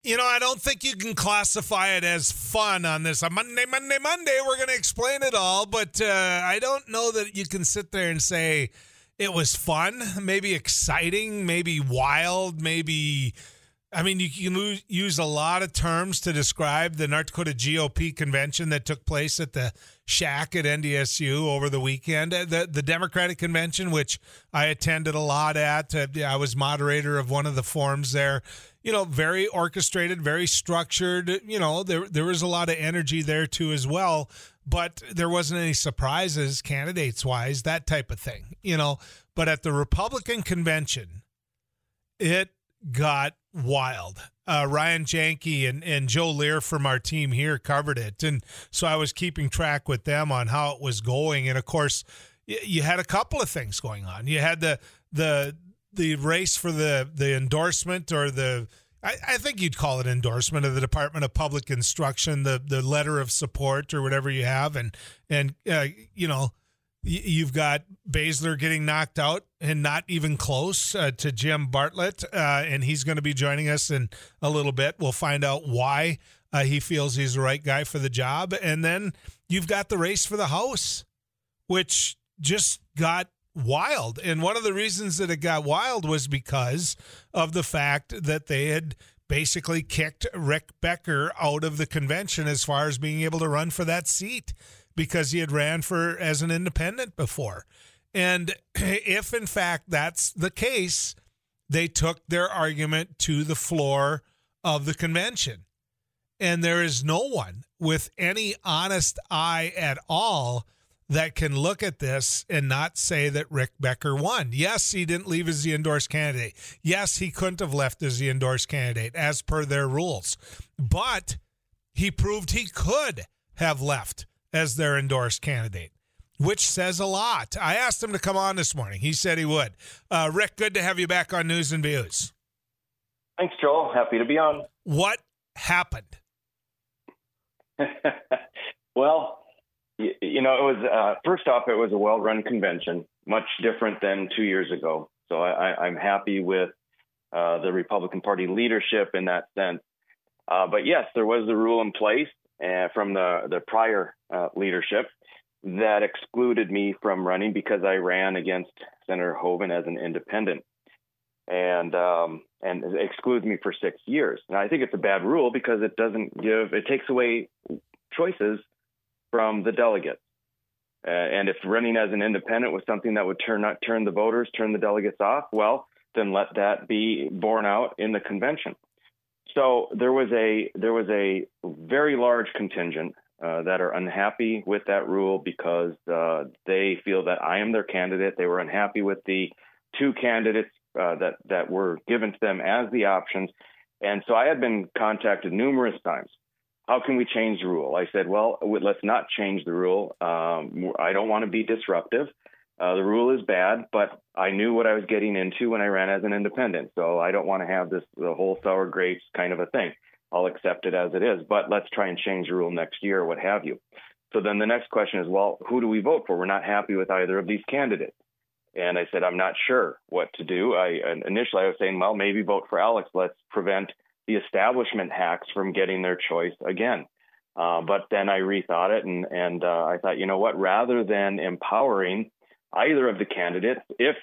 I don't think you can classify it as fun on this. On Monday, we're going to explain it all, but I don't know that you can sit there and say it was fun, maybe exciting, maybe wild, maybe... I mean, you can use a lot of terms to describe the North Dakota GOP convention that took place at the Shack at NDSU over the weekend. The Democratic convention, which I attended a lot at. I was moderator of one of the forums there. Very orchestrated, very structured. There was a lot of energy there too as well. But there wasn't any surprises candidates-wise, that type of thing. But at the Republican convention, it got wild. Ryan Janke and Joe Lear from our team here covered it. And so I was keeping track with them on how it was going. And of course, you had a couple of things going on. You had the race for the endorsement, or I think you'd call it endorsement, of the Department of Public Instruction, the letter of support or whatever you have. And you've got Baszler getting knocked out and not even close to Jim Bartlett, and he's going to be joining us in a little bit. We'll find out why he feels he's the right guy for the job. And then you've got the race for the House, which just got wild. And one of the reasons that it got wild was because of the fact that they had basically kicked Rick Becker out of the convention as far as being able to run for that seat, because he had ran as an independent before. And if, in fact, that's the case, they took their argument to the floor of the convention. And there is no one with any honest eye at all that can look at this and not say that Rick Becker won. Yes, he didn't leave as the endorsed candidate. Yes, he couldn't have left as the endorsed candidate as per their rules. But he proved he could have left as their endorsed candidate, which says a lot. I asked him to come on this morning. He said he would. Rick, good to have you back on News and Views. Thanks, Joel. Happy to be on. What happened? Well, it was, first off, it was a well-run convention, much different than 2 years ago. So I'm happy with the Republican Party leadership in that sense. But yes, there was a rule in place from the prior leadership that excluded me from running because I ran against Senator Hoeven as an independent, and excludes me for 6 years. And I think it's a bad rule because it takes away choices from the delegates. And if running as an independent was something that would turn the voters, turn the delegates off, well, then let that be borne out in the convention. So there was a very large contingent that are unhappy with that rule because they feel that I am their candidate. They were unhappy with the two candidates that were given to them as the options. And so I had been contacted numerous times. How can we change the rule? I said, well, let's not change the rule. I don't want to be disruptive. The rule is bad, but I knew what I was getting into when I ran as an independent. So I don't want to have the whole sour grapes kind of a thing. I'll accept it as it is, but let's try and change the rule next year or what have you. So then the next question is, well, who do we vote for? We're not happy with either of these candidates. And I said, I'm not sure what to do. Initially I was saying, well, maybe vote for Alex. Let's prevent the establishment hacks from getting their choice again. But then I rethought it and I thought, you know what, rather than empowering either of the candidates,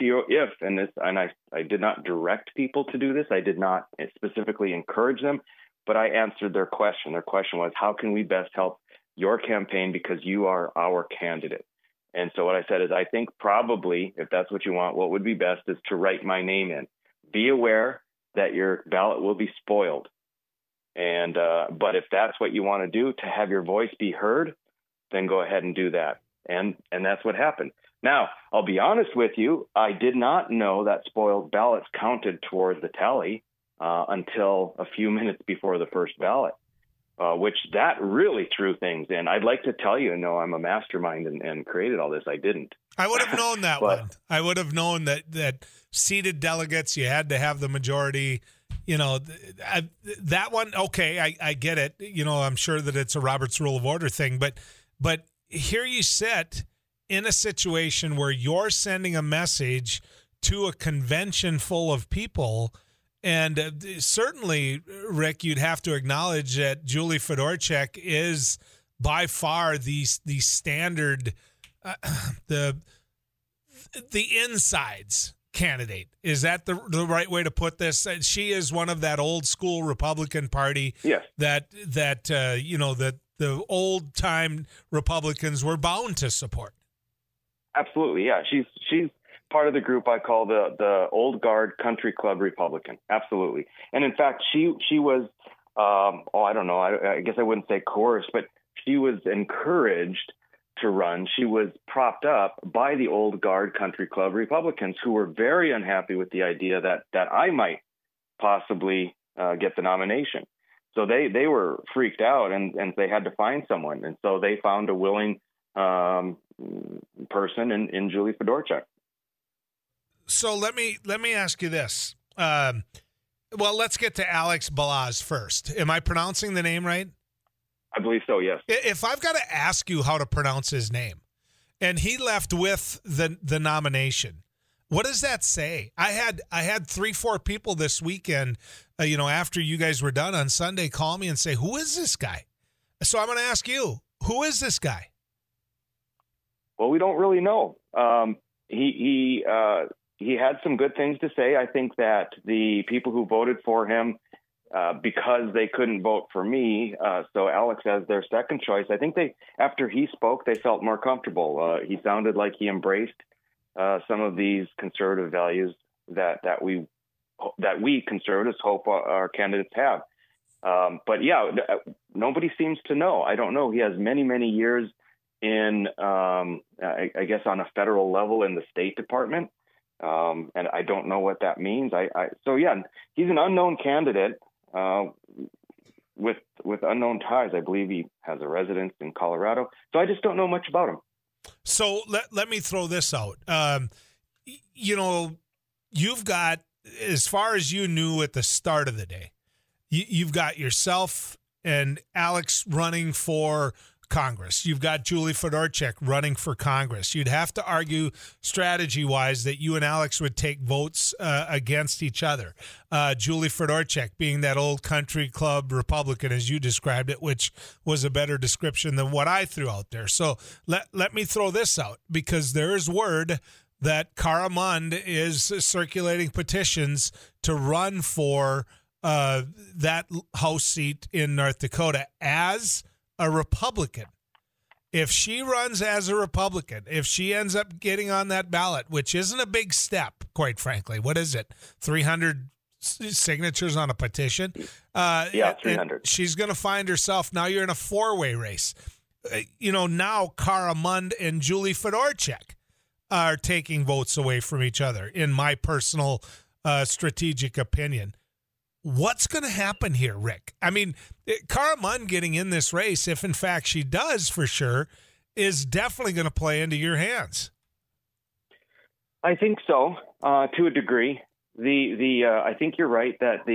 I did not direct people to do this. I did not specifically encourage them, but I answered their question. Their question was, how can we best help your campaign because you are our candidate? And so what I said is, I think probably, if that's what you want, what would be best is to write my name in. Be aware that your ballot will be spoiled. And but if that's what you want to do, to have your voice be heard, then go ahead and do that. And that's what happened. Now, I'll be honest with you, I did not know that spoiled ballots counted towards the tally until a few minutes before the first ballot, which that really threw things in. I'd like to tell you, no, I'm a mastermind and created all this. I didn't. I would have known that one. I would have known that seated delegates, you had to have the majority. That one, okay, I get it. I'm sure that it's a Robert's Rule of Order thing, but here you sit in a situation where you're sending a message to a convention full of people, And certainly, Rick, you'd have to acknowledge that Julie Fedorchak is by far the standard, the insides candidate. Is that the right way to put this? She is one of that old school Republican Party. Yes. That the old time Republicans were bound to support. Absolutely, yeah. She's part of the group I call the old guard country club Republican. Absolutely. And in fact, she was, I don't know, I guess I wouldn't say coerced, but she was encouraged to run. She was propped up by the old guard country club Republicans who were very unhappy with the idea that I might possibly get the nomination. So they were freaked out and they had to find someone. And so they found a willing person in Julie Fedorchak. So let me ask you this. Well, let's get to Alex Balazs first. Am I pronouncing the name right? I believe so, yes. If I've got to ask you how to pronounce his name, and he left with the nomination, what does that say? I had 3-4 people this weekend, after you guys were done on Sunday, call me and say, "Who is this guy?" So I'm going to ask you, who is this guy? Well, we don't really know. He had some good things to say. I think that the people who voted for him, because they couldn't vote for me, so Alex as their second choice, I think after he spoke, they felt more comfortable. He sounded like he embraced some of these conservative values that we conservatives hope our candidates have. But yeah, nobody seems to know. I don't know. He has many, many years in, I guess, on a federal level in the State Department. And I don't know what that means. So yeah, he's an unknown candidate with unknown ties. I believe he has a residence in Colorado. So I just don't know much about him. So let me throw this out. You've got, as far as you knew at the start of the day, you've got yourself and Alex running for Congress. You've got Julie Fedorchak running for Congress. You'd have to argue strategy-wise that you and Alex would take votes against each other. Julie Fedorchak being that old country club Republican, as you described it, which was a better description than what I threw out there. So let me throw this out, because there is word that Cara Mund is circulating petitions to run for that House seat in North Dakota as a Republican. If she runs as a Republican, if she ends up getting on that ballot, which isn't a big step, quite frankly, what is it? 300 signatures on a petition? Yeah, 300. She's going to find herself, now you're in a four-way race. Now Cara Mund and Julie Fedorchak are taking votes away from each other, in my personal strategic opinion. What's going to happen here, Rick? I mean, Cara Mund getting in this race, if in fact she does for sure, is definitely going to play into your hands. I think so, to a degree. I think you're right that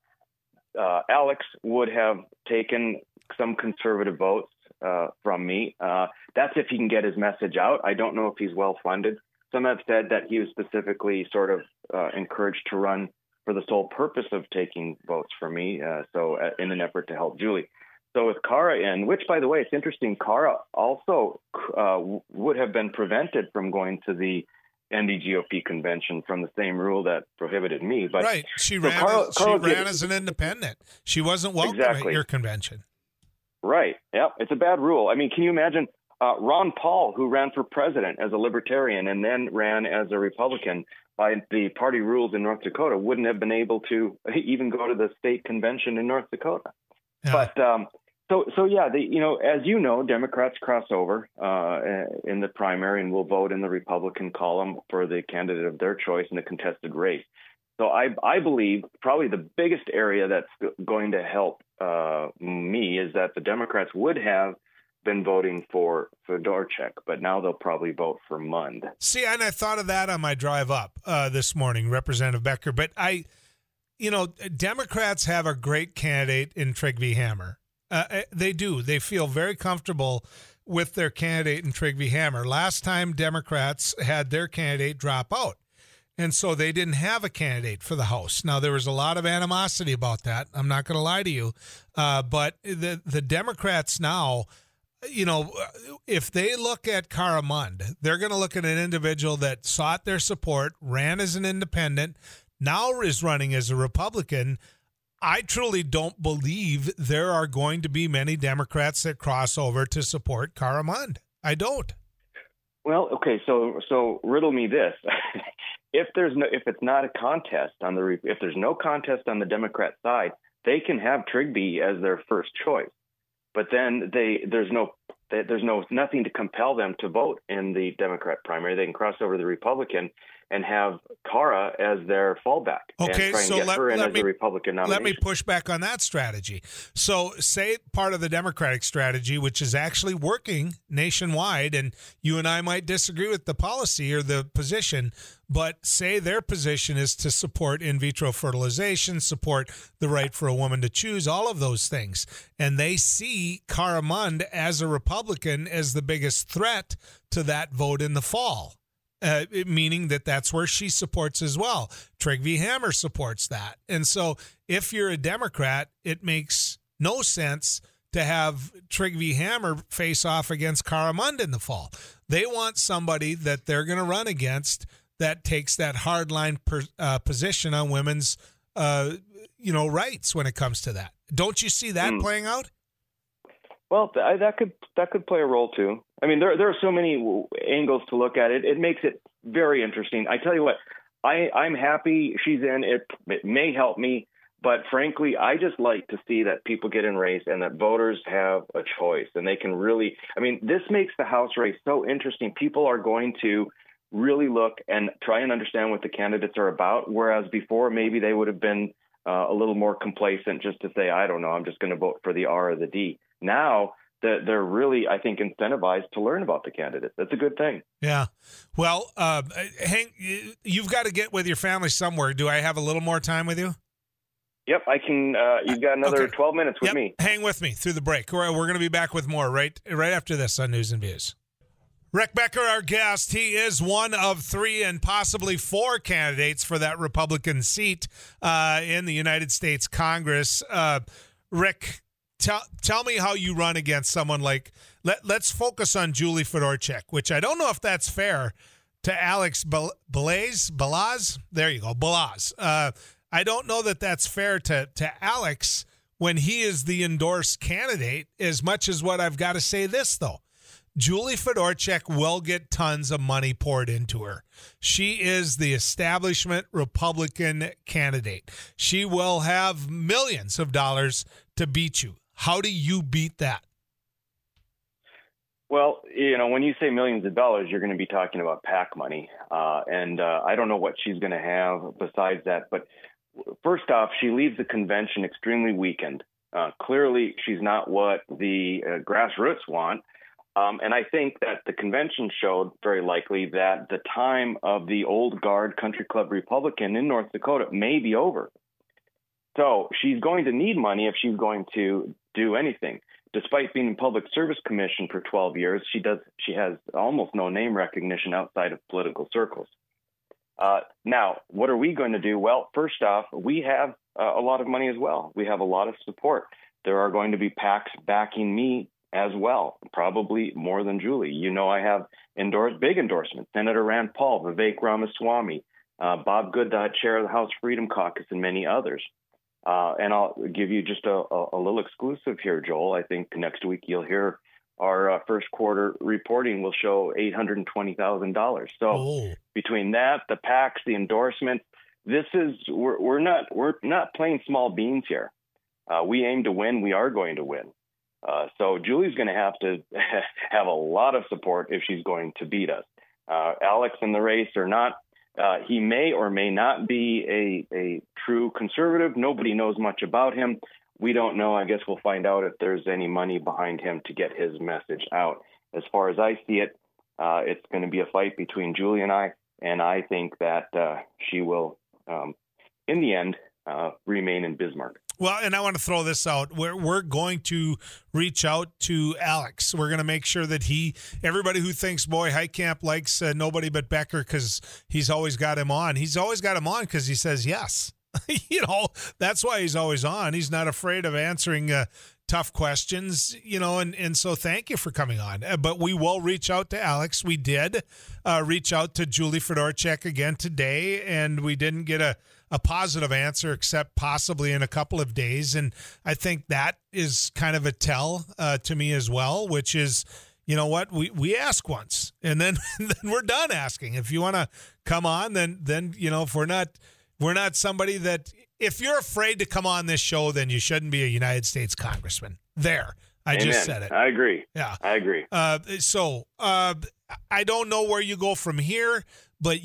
Alex would have taken some conservative votes from me. That's if he can get his message out. I don't know if he's well funded. Some have said that he was specifically sort of encouraged to run for the sole purpose of taking votes for me, in an effort to help Julie. So with Cara in, which, by the way, it's interesting, Cara also would have been prevented from going to the NDGOP convention from the same rule that prohibited me. But right, she ran as an independent. She wasn't welcome at your convention. Right, yeah, it's a bad rule. I mean, can you imagine Ron Paul, who ran for president as a libertarian and then ran as a Republican, by the party rules in North Dakota, wouldn't have been able to even go to the state convention in North Dakota. Yeah. But as you know, Democrats cross over in the primary and will vote in the Republican column for the candidate of their choice in a contested race. So I believe probably the biggest area that's going to help me is that the Democrats would have been voting for Fedorchak, but now they'll probably vote for Mund. See, and I thought of that on my drive up this morning, Representative Becker. But Democrats have a great candidate in Trygve Hammer. They do. They feel very comfortable with their candidate in Trygve Hammer. Last time Democrats had their candidate drop out. And so they didn't have a candidate for the House. Now, there was a lot of animosity about that. I'm not going to lie to you. But the Democrats now, if they look at Cara Mund, they're going to look at an individual that sought their support, ran as an independent, now is running as a Republican. I truly don't believe there are going to be many Democrats that cross over to support Cara Mund. I don't. Well, okay, so riddle me this. If it's not a contest if there's no contest on the Democrat side, they can have Trigby as their first choice. But then there's nothing to compel them to vote in the Democrat primary. They can cross over to the Republican and have Cara as their fallback. Okay, and try and so get her in as a Republican nomination. Let me push back on that strategy. So say part of the Democratic strategy, which is actually working nationwide, and you and I might disagree with the policy or the position, but say their position is to support in vitro fertilization, support the right for a woman to choose, all of those things. And they see Cara Mund as a Republican as the biggest threat to that vote in the fall. Meaning that's where she supports as well. Trygve Hammer supports that. And so if you're a Democrat, it makes no sense to have Trygve Hammer face off against Cara Mund in the fall. They want somebody that they're going to run against that takes that hardline position on women's rights when it comes to that. Don't you see that playing out? Well, that could play a role too. I mean, there are so many angles to look at it. It makes it very interesting. I tell you what, I'm happy she's in. It may help me, but frankly, I just like to see that people get in race and that voters have a choice and they can really. I mean, this makes the House race so interesting. People are going to really look and try and understand what the candidates are about, whereas before maybe they would have been a little more complacent just to say, I don't know, I'm just going to vote for the R or the D. Now they're really, I think, incentivized to learn about the candidates. That's a good thing. Yeah. Well, Hank, you've got to get with your family somewhere. Do I have a little more time with you? Yep, I can. You've got another 12 minutes with me. Hang with me through the break. We're going to be back with more right after this on News and Views. Rick Becker, our guest, he is one of 3 and possibly 4 candidates for that Republican seat in the United States Congress. Rick, tell me how you run against someone like, let's focus on Julie Fedorchak, which I don't know if that's fair to Alex Balazs. There you go, Balazs. I don't know that that's fair to Alex when he is the endorsed candidate, as much as what I've got to say this, though. Julie Fedorchak will get tons of money poured into her. She is the establishment Republican candidate. She will have millions of dollars to beat you. How do you beat that? Well, when you say millions of dollars, you're going to be talking about PAC money. And I don't know what she's going to have besides that. But first off, she leaves the convention extremely weakened. Clearly, she's not what the grassroots want. And I think that the convention showed very likely that the time of the old guard country club Republican in North Dakota may be over. So she's going to need money if she's going to do anything. Despite being in Public Service Commission for 12 years, she has almost no name recognition outside of political circles. Now, what are we going to do? Well, first off, we have a lot of money as well. We have a lot of support. There are going to be PACs backing me as well, probably more than Julie. I have big endorsements. Senator Rand Paul, Vivek Ramaswamy, Bob Good, the chair of the House Freedom Caucus, and many others. And I'll give you just a little exclusive here, Joel. I think next week you'll hear our first quarter reporting will show $820,000. So between that, the PACs, the endorsements, we're not playing small beans here. We aim to win. We are going to win. So Julie's going to have to have a lot of support if she's going to beat us. Alex in the race or not, he may or may not be a true conservative. Nobody knows much about him. We don't know. I guess we'll find out if there's any money behind him to get his message out. As far as I see it, it's going to be a fight between Julie and I think that she will, in the end, remain in Bismarck. Well, and I want to throw this out. We're going to reach out to Alex. We're going to make sure that everybody who thinks, boy, Heitkamp likes nobody but Becker because he's always got him on. He's always got him on because he says yes. That's why he's always on. He's not afraid of answering tough questions, and so thank you for coming on. But we will reach out to Alex. We did reach out to Julie Fedorchak again today, and we didn't get a positive answer except possibly in a couple of days. And I think that is kind of a tell to me as well, which is, you know what, we ask once and then we're done asking. If you want to come on, then if we're not somebody that, if you're afraid to come on this show, then you shouldn't be a United States congressman. There. I just said it. I agree. Yeah. I agree. So I don't know where you go from here, but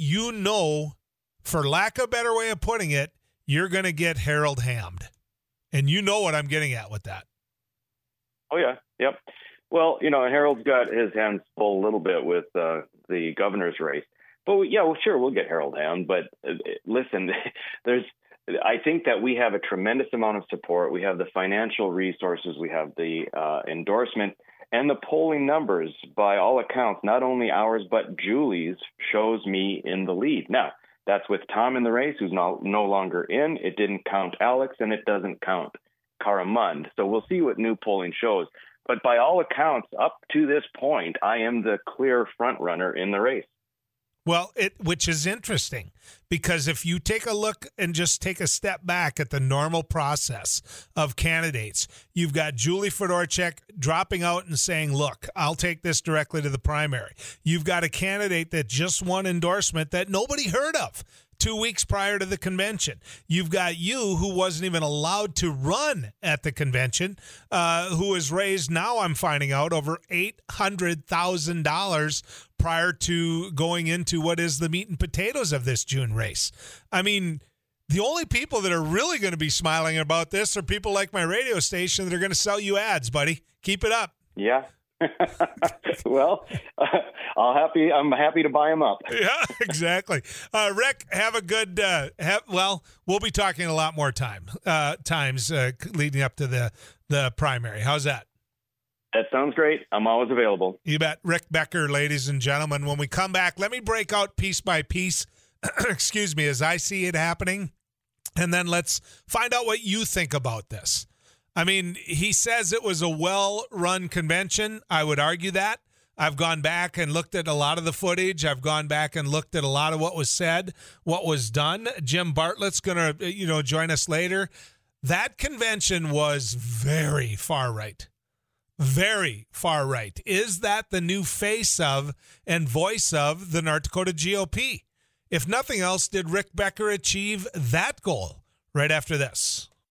for lack of a better way of putting it, you're going to get Harold Hammond. And you know what I'm getting at with that. Oh, yeah. Yep. Well, Harold's got his hands full a little bit with the governor's race. But, sure, we'll get Harold Hammond. But listen, I think that we have a tremendous amount of support. We have the financial resources. We have the endorsement. And the polling numbers, by all accounts, not only ours, but Julie's, shows me in the lead. Now, that's with Tom in the race, who's no longer in. It didn't count Alex, and it doesn't count Cara Mund. So we'll see what new polling shows. But by all accounts, up to this point, I am the clear front runner in the race. Well, which is interesting, because if you take a look and just take a step back at the normal process of candidates, you've got Julie Fedorchak dropping out and saying, look, I'll take this directly to the primary. You've got a candidate that just won endorsement that nobody heard of 2 weeks prior to the convention. You've got you, who wasn't even allowed to run at the convention, who has raised, now I'm finding out, over $800,000 prior to going into what is the meat and potatoes of this June race. I mean, the only people that are really going to be smiling about this are people like my radio station that are going to sell you ads, buddy. Keep it up. Yeah. Well, I'm happy to buy them up. Yeah, exactly. Rick, have a good. We'll be talking a lot more times leading up to the primary. How's that? That sounds great. I'm always available. You bet. Rick Becker, ladies and gentlemen. When we come back, let me break out piece by piece. Excuse me, as I see it happening, and then let's find out what you think about this. I mean, he says it was a well-run convention. I would argue that. I've gone back and looked at a lot of the footage. I've gone back and looked at a lot of what was said, what was done. Jim Bartlett's going to, join us later. That convention was very far right. Very far right. Is that the new face of and voice of the North Dakota GOP? If nothing else, did Rick Becker achieve that goal? Right after this.